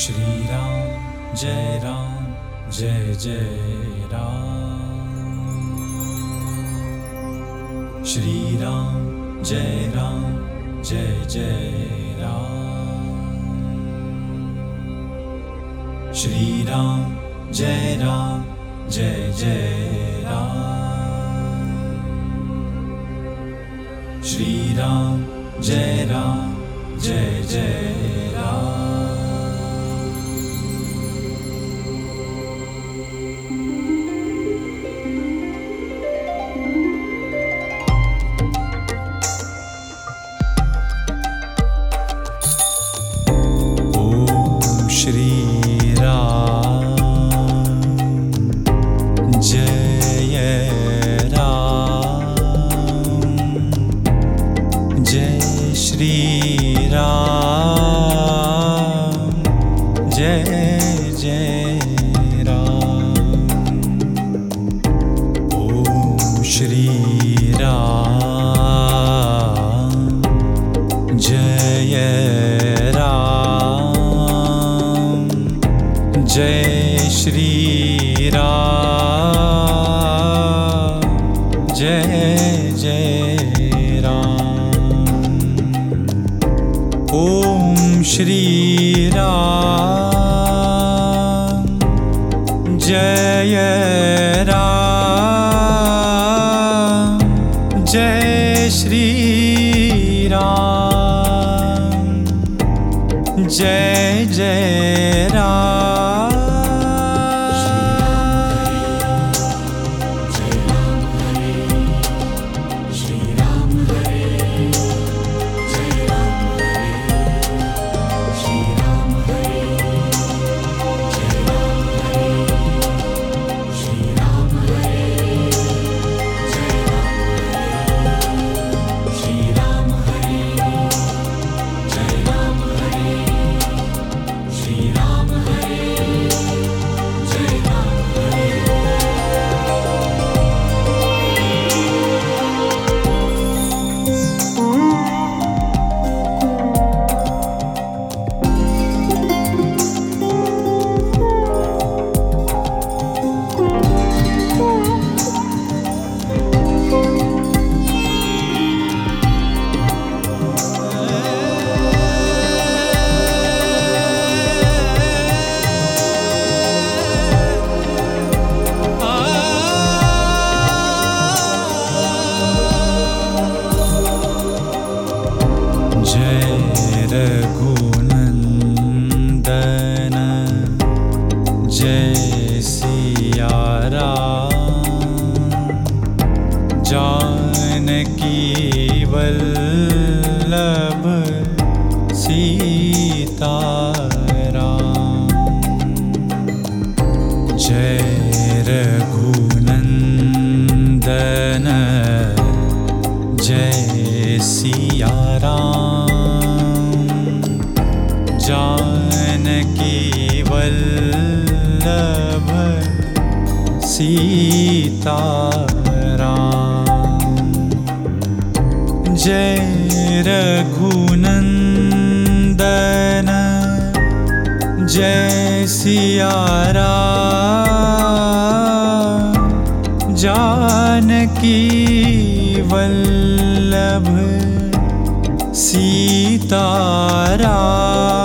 Shri Ram Jai Jai Ram. Shri Ram Jai Jai Ram. Shri Ram Jai Jai Ram. Shri Ram Jai Jai Ram. Shri Ram Jai Ram. Jai Shri Ram Jai Ram. Om Shri Ram Jai Ram. Jai Shri Ram Jai Ram. Om Shri Ram Jai Ram. Jai Shri Ram Jai Ram. Raghunandan Jai Siya Ram. Janaki Vallabh Sita Ram. Jai Raghunandan Jai Siya Ram. Janaki Vallabh Sita Ram. Jai Raghunandan Jai Siya Ram. Janaki Vallabh Sita Ram.